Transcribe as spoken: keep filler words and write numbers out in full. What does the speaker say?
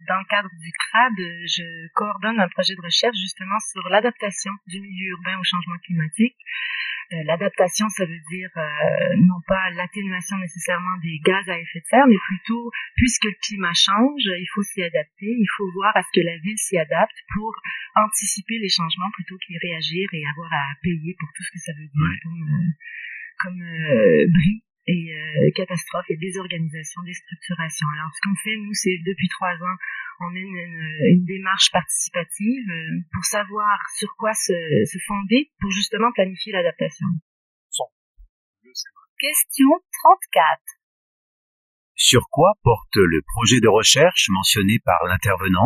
dans le cadre du C R A D, je coordonne un projet de recherche justement sur l'adaptation du milieu urbain au changement climatique. Euh, l'adaptation, ça veut dire euh, non pas l'atténuation nécessairement des gaz à effet de serre, mais plutôt, puisque le climat change, il faut s'y adapter, il faut voir à ce que la ville s'y adapte pour anticiper les changements plutôt qu'y réagir et avoir à payer pour tout ce que ça veut dire comme, euh, comme euh, bris et euh, catastrophes et désorganisation, déstructuration. Alors, ce qu'on fait, nous, c'est depuis trois ans, on mène une, une démarche participative euh, pour savoir sur quoi se, se fonder pour justement planifier l'adaptation. Question trente-quatre. Sur quoi porte le projet de recherche mentionné par l'intervenante ?